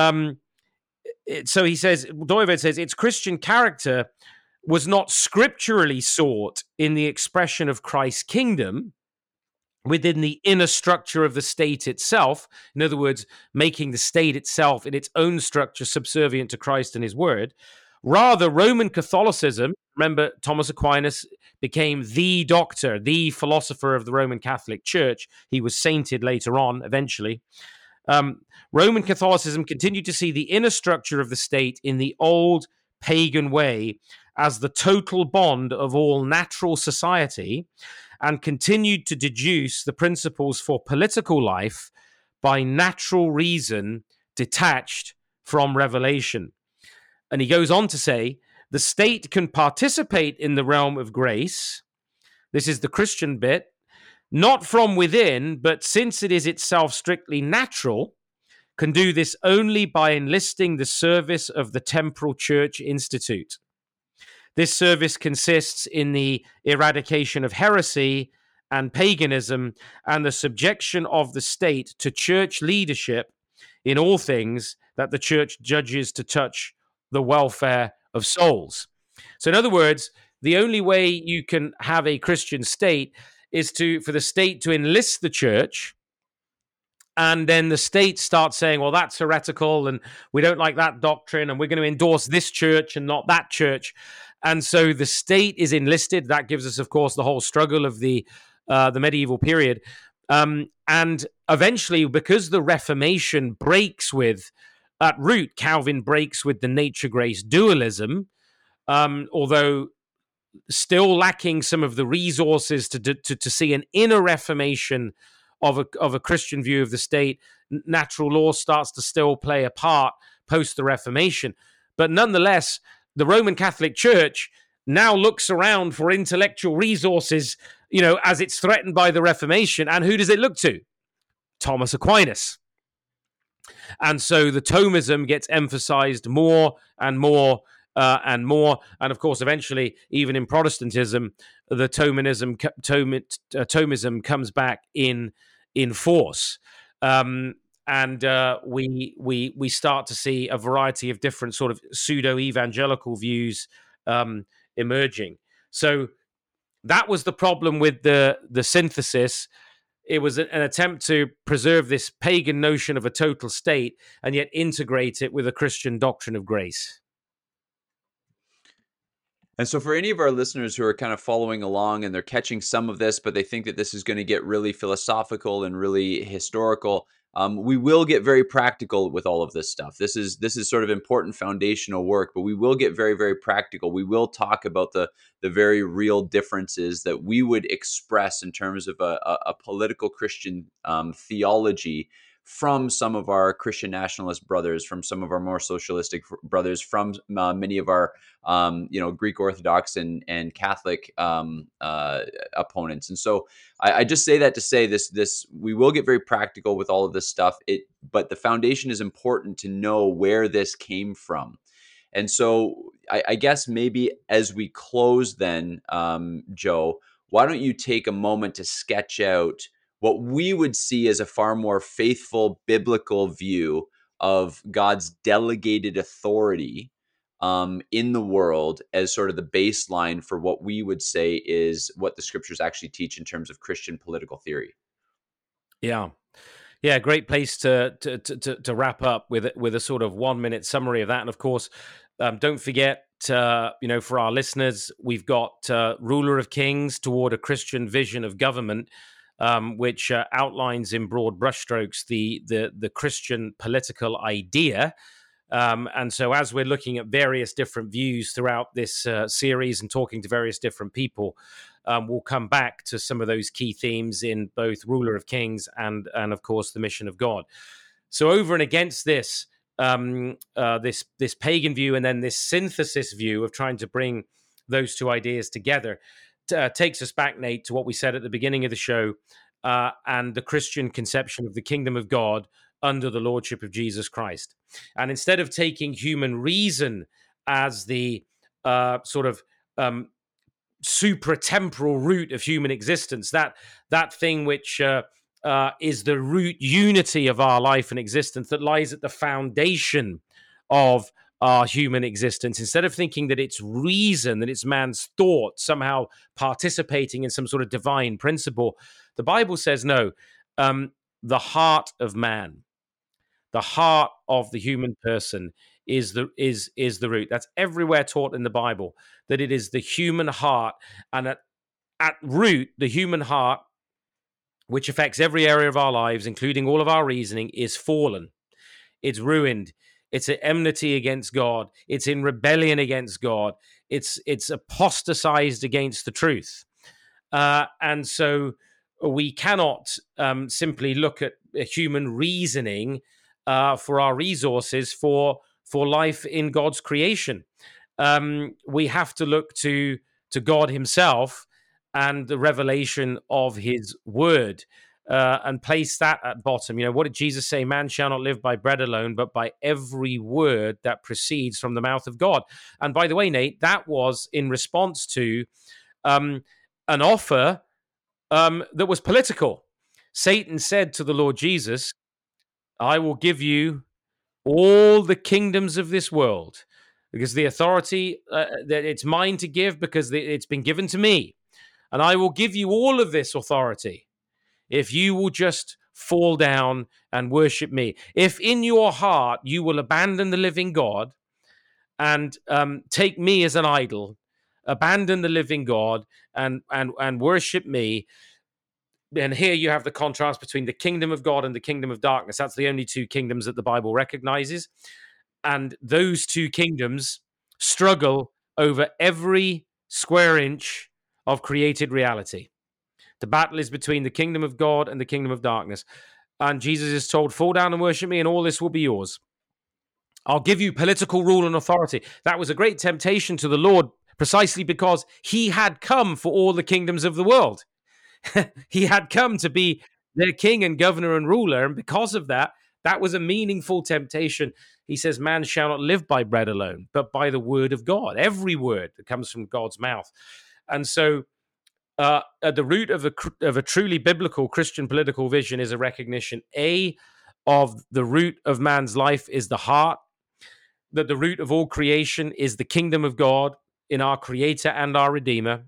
So he says, Dooyeweerd says, its Christian character was not scripturally sought in the expression of Christ's kingdom within the inner structure of the state itself. In other words, making the state itself in its own structure subservient to Christ and his word. Rather, Roman Catholicism, remember, Thomas Aquinas became the doctor, the philosopher of the Roman Catholic Church. He was sainted later on, eventually. Roman Catholicism continued to see the inner structure of the state in the old pagan way as the total bond of all natural society, and continued to deduce the principles for political life by natural reason detached from revelation. And he goes on to say, the state can participate in the realm of grace. This is the Christian bit, not from within, but since it is itself strictly natural, can do this only by enlisting the service of the Temporal Church Institute. This service consists in the eradication of heresy and paganism and the subjection of the state to church leadership in all things that the church judges to touch the welfare of souls. So in other words, the only way you can have a Christian state is for the state to enlist the church, and then the state starts saying, well, that's heretical, and we don't like that doctrine, and we're going to endorse this church and not that church. And so the state is enlisted. That gives us, of course, the whole struggle of the medieval period. And eventually, because the Reformation breaks with, at root, Calvin breaks with the nature-grace dualism, although still lacking some of the resources to see an inner reformation of a Christian view of the state. Natural law starts to still play a part post the Reformation. But nonetheless, the Roman Catholic Church now looks around for intellectual resources, as it's threatened by the Reformation. And who does it look to? Thomas Aquinas. And so the Thomism gets emphasized more and more and more. And of course, eventually, even in Protestantism, the Thomism comes back in force. And we start to see a variety of different sort of pseudo-evangelical views emerging. So that was the problem with the synthesis. It was an attempt to preserve this pagan notion of a total state and yet integrate it with a Christian doctrine of grace. And so for any of our listeners who are kind of following along and they're catching some of this, but they think that this is going to get really philosophical and really historical, we will get very practical with all of this stuff. This is sort of important foundational work, but we will get very, very practical. We will talk about the very real differences that we would express in terms of a political Christian theology from some of our Christian nationalist brothers, from some of our more socialistic brothers, from many of our Greek Orthodox and Catholic opponents. And so I just say that to say this we will get very practical with all of this stuff. But the foundation is important to know where this came from. And so I guess maybe as we close then, Joe, why don't you take a moment to sketch out what we would see as a far more faithful biblical view of God's delegated authority in the world as sort of the baseline for what we would say is what the scriptures actually teach in terms of Christian political theory. Yeah. Yeah, great place to wrap up with a sort of 1 minute summary of that. And of course, don't forget, for our listeners, we've got Ruler of Kings Toward a Christian Vision of Government, which outlines in broad brushstrokes the Christian political idea. And so as we're looking at various different views throughout this series and talking to various different people, we'll come back to some of those key themes in both Ruler of Kings and of course, the Mission of God. So over and against this, this pagan view and then this synthesis view of trying to bring those two ideas together takes us back, Nate, to what we said at the beginning of the show and the Christian conception of the kingdom of God under the lordship of Jesus Christ. And instead of taking human reason as the sort of supratemporal root of human existence, that thing which is the root unity of our life and existence that lies at the foundation of our human existence, instead of thinking that it's reason, that it's man's thought somehow participating in some sort of divine principle, the Bible says no. The heart of man, the heart of the human person is the root. That's everywhere taught in the Bible, that it is the human heart, and at root, the human heart, which affects every area of our lives, including all of our reasoning, is fallen. It's ruined. It's at enmity against God. It's in rebellion against God. It's apostatized against the truth. And so we cannot simply look at human reasoning for our resources for life in God's creation. We have to look to God himself and the revelation of his word, and place that at bottom. What did Jesus say? Man shall not live by bread alone, but by every word that proceeds from the mouth of God. And by the way, Nate, that was in response to an offer that was political. Satan said to the Lord Jesus, I will give you all the kingdoms of this world, because the authority that it's mine to give, because it's been given to me. And I will give you all of this authority if you will just fall down and worship me. If in your heart you will abandon the living God and take me as an idol, abandon the living God and worship me. And here you have the contrast between the kingdom of God and the kingdom of darkness. That's the only two kingdoms that the Bible recognizes. And those two kingdoms struggle over every square inch of created reality. The battle is between the kingdom of God and the kingdom of darkness. And Jesus is told, fall down and worship me, and all this will be yours. I'll give you political rule and authority. That was a great temptation to the Lord, precisely because he had come for all the kingdoms of the world. He had come to be their king and governor and ruler. And because of that, that was a meaningful temptation. He says, man shall not live by bread alone, but by the word of God, every word that comes from God's mouth. And so at the root of a truly biblical Christian political vision is a recognition, of the root of man's life is the heart, that the root of all creation is the kingdom of God in our Creator and our Redeemer,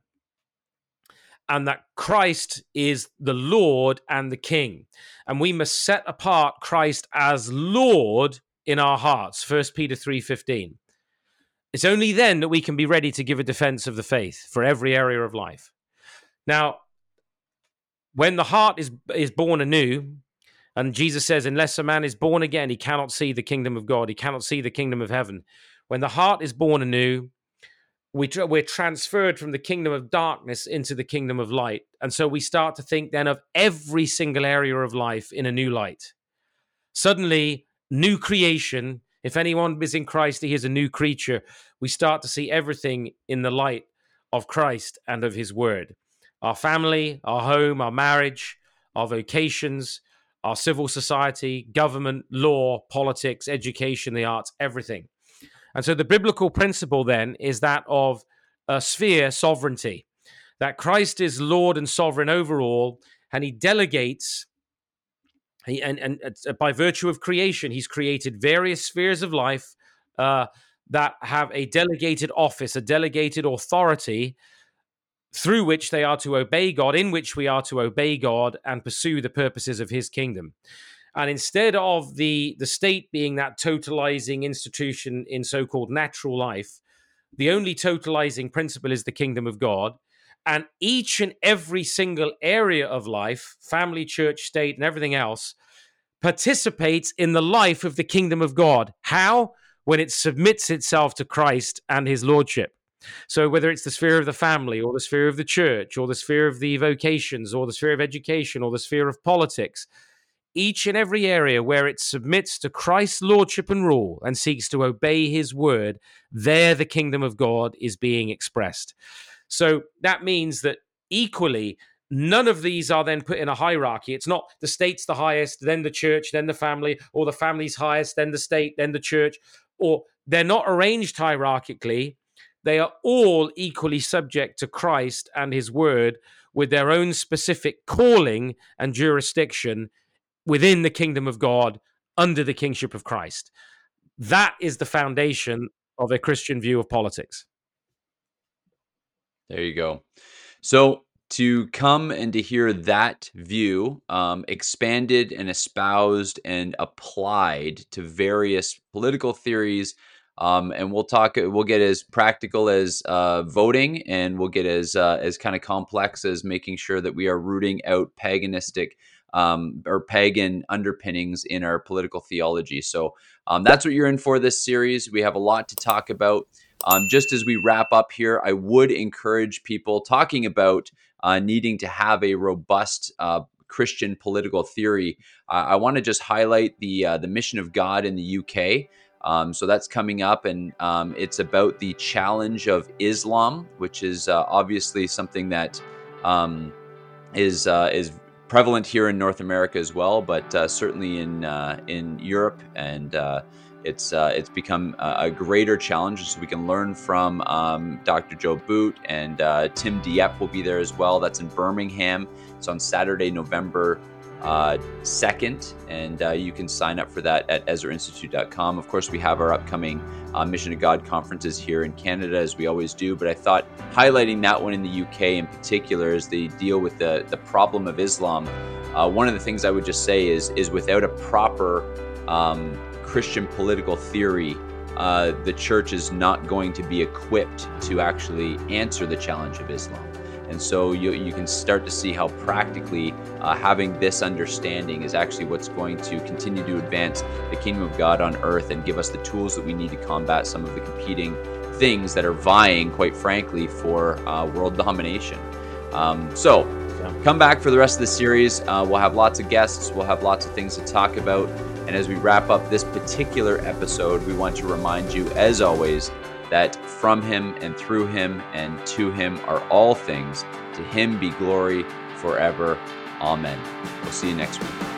and that Christ is the Lord and the King. And we must set apart Christ as Lord in our hearts, 1 Peter 3:15. It's only then that we can be ready to give a defense of the faith for every area of life. Now, when the heart is born anew, and Jesus says, unless a man is born again, he cannot see the kingdom of God. He cannot see the kingdom of heaven. When the heart is born anew, we're transferred from the kingdom of darkness into the kingdom of light. And so we start to think then of every single area of life in a new light. Suddenly, new creation. If anyone is in Christ, he is a new creature. We start to see everything in the light of Christ and of his word. Our family, our home, our marriage, our vocations, our civil society, government, law, politics, education, the arts, everything. And so the biblical principle then is that of sphere sovereignty, that Christ is Lord and sovereign over all, and he delegates, and by virtue of creation, he's created various spheres of life, that have a delegated office, a delegated authority through which they are to obey God, in which we are to obey God and pursue the purposes of his kingdom. And instead of the state being that totalizing institution in so-called natural life, the only totalizing principle is the kingdom of God. And each and every single area of life, family, church, state, and everything else, participates in the life of the kingdom of God. How? When it submits itself to Christ and his lordship. So whether it's the sphere of the family or the sphere of the church or the sphere of the vocations or the sphere of education or the sphere of politics, each and every area where it submits to Christ's lordship and rule and seeks to obey his word, there the kingdom of God is being expressed. So that means that equally, none of these are then put in a hierarchy. It's not the state's the highest, then the church, then the family, or the family's highest, then the state, then the church, or they're not arranged hierarchically. They are all equally subject to Christ and his word with their own specific calling and jurisdiction within the kingdom of God under the kingship of Christ. That is the foundation of a Christian view of politics. There you go. So to come and to hear that view expanded and espoused and applied to various political theories, and we'll get as practical as voting, and we'll get as kind of complex as making sure that we are rooting out paganistic or pagan underpinnings in our political theology. So that's what you're in for this series. We have a lot to talk about. Just as we wrap up here, I would encourage people talking about needing to have a robust Christian political theory. I want to just highlight the Mission of God in the UK. So that's coming up, and it's about the challenge of Islam, which is obviously something that is prevalent here in North America as well, but certainly in Europe, and it's become a greater challenge. So we can learn from Dr. Joe Boot, and Tim Dieppe will be there as well. That's in Birmingham. It's on Saturday, November 2nd, and you can sign up for that at EzraInstitute.com. Of course, we have our upcoming Mission of God conferences here in Canada, as we always do, but I thought highlighting that one in the UK in particular as they deal with the problem of Islam. One of the things I would just say is without a proper Christian political theory, the church is not going to be equipped to actually answer the challenge of Islam. And so you can start to see how practically having this understanding is actually what's going to continue to advance the kingdom of God on earth and give us the tools that we need to combat some of the competing things that are vying, quite frankly, for world domination. So come back for the rest of the series. We'll have lots of guests. We'll have lots of things to talk about. And as we wrap up this particular episode, we want to remind you, as always, that from him and through him and to him are all things. To him be glory forever. Amen. We'll see you next week.